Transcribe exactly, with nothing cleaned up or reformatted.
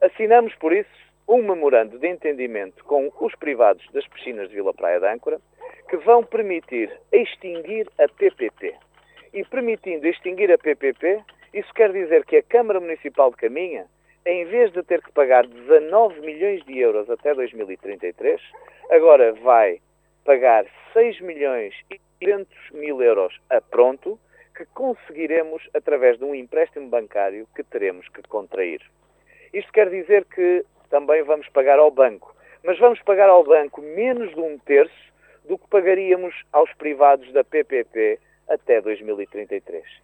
Assinamos, por isso, um memorando de entendimento com os privados das piscinas de Vila Praia de Âncora, que vão permitir extinguir a P P P. E permitindo extinguir a P P P, isso quer dizer que a Câmara Municipal de Caminha, em vez de ter que pagar dezanove milhões de euros até dois mil e trinta e três, agora vai pagar seis milhões e duzentos mil euros a pronto, que conseguiremos através de um empréstimo bancário que teremos que contrair. Isto quer dizer que também vamos pagar ao banco, mas vamos pagar ao banco menos de um terço do que pagaríamos aos privados da P P P até dois mil e trinta e três.